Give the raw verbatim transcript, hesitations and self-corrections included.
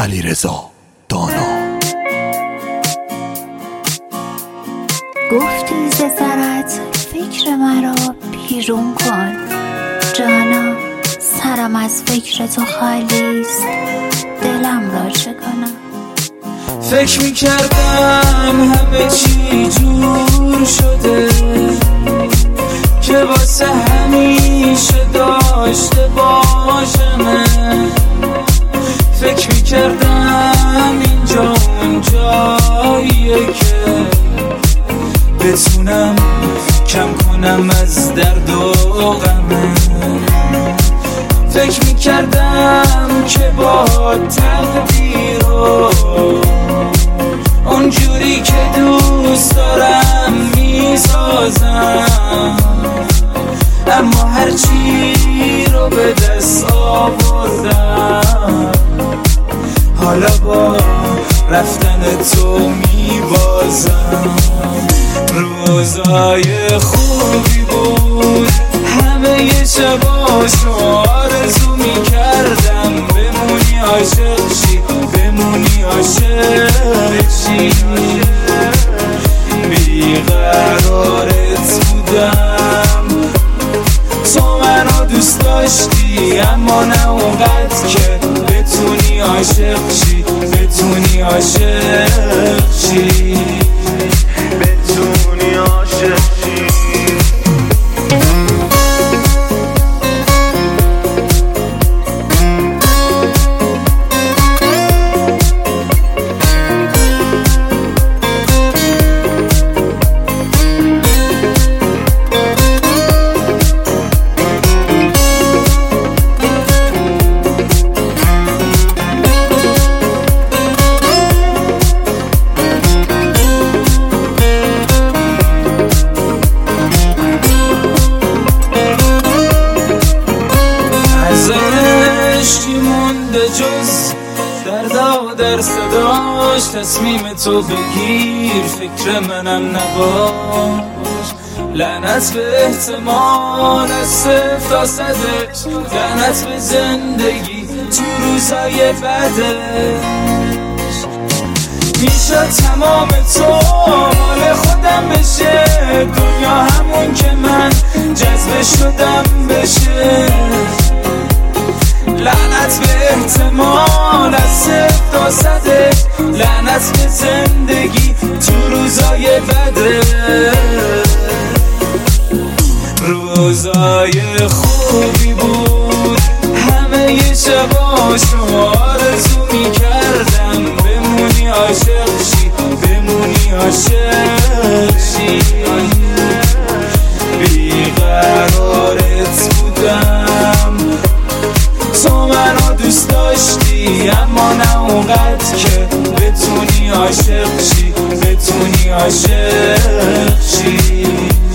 علیرضا دانا. گفتی ز سرت فکر مرا بیرون کن، جانا سرم از فکر تو خالیست، دلم را چه کنم؟ فکر میکردم همه چی جور شده که واسه همیشه داشته باشمه. فکر میکردم اینجا اون جاییه که بتونم کم کنم از درد و غمه. فکر میکردم که با تقدیر و اونجوری که دوست دارم میسازم، اما هرچی رو به دست آوردم حالا با رفتن تو میبازم. روزای خوبی بود، همه یه شباشو آرزو میکردم بمونی عاشق شی، بمونی عاشق شی. بیقرارت بودم، تو منو دوست داشتی اما نه اونقدر که بتونی عاشق شی، بتونی عاشق شی، بتونی عاشق شی. جز دردا و در صداش تصمیم تو بگیر، فکر منم نباش. لعنت به احتمال از صفر تا صدش، لعنت به زندگی تو روزای بعدش. میشه تمام تو مال خودم بشه، دنیا همون که من جذب شدم بشه. لعنت به احتمال از صفر تا صدش، لعنت به زندگی تو روزای بده. روزای خوبی بود، همه یه شباشو آرزو میکردم بمونی عاشق شی، بمونی عاشق شی. بیقرارت بودم، تو منو دوست داشتی اما نه اونقدر که بتونی عاشق شی، بتونی عاشق شی.